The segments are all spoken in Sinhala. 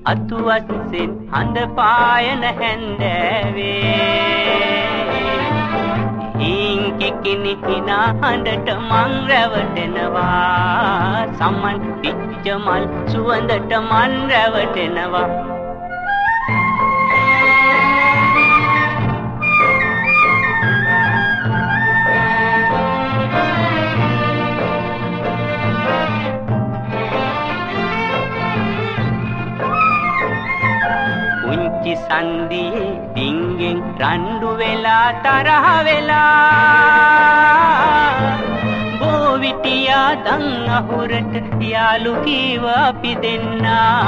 අතුවස්සෙන් හඳ පායන හැන්දෑවේ කිකිනි හිනා හඬට මං රැවටෙනවා සමන් පිච්ච මල් සුවඳට මන් රැවටෙනවා පුංචි සන්දියේ ඩිංගෙන් රණ්ඩු වෙලා තරහ වෙලා බෝවිටියා දන් අහුරට යාළු කීව අපි දෙන්නා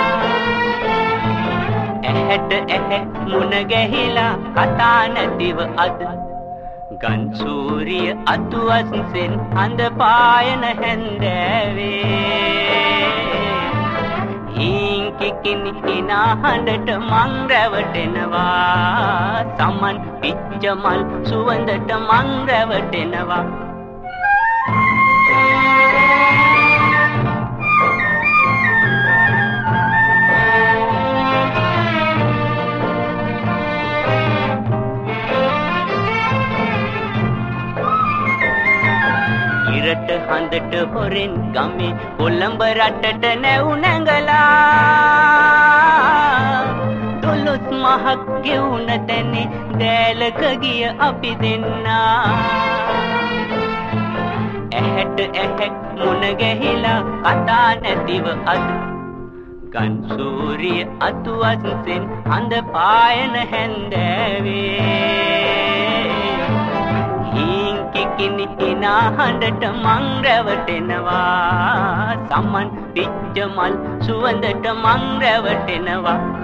ඇහැට ඇහැ මුණ ගැහිලා කතා නැතිව අද ගන් සූරිය අතුවස්සෙන් හඳ පායන හැන්දෑවේ කිකිනි හිනා හඬට මං රැවටෙනවා සමන් පිච්ච මල් සුවඳට මං රැවටෙනවා ඉරට හඳට හොරෙන් ගමේ කොළඹ රටට නැව් නැංගලා දොළොස් මහක් ගෙවුන තැනේ දෑලක ගිය අපි දෙන්නා ඇහැට ඇහැක් මුණ ගැහිලා කතා නැතිව අද ගන් සූරිය අතුවස්සෙන් හඳ පායන හැන්දෑවේ කිකිනි හිනා හඬට මං රැවටෙනවා සමන් පිච්ච මල් සුවඳට මං රැවටෙනවා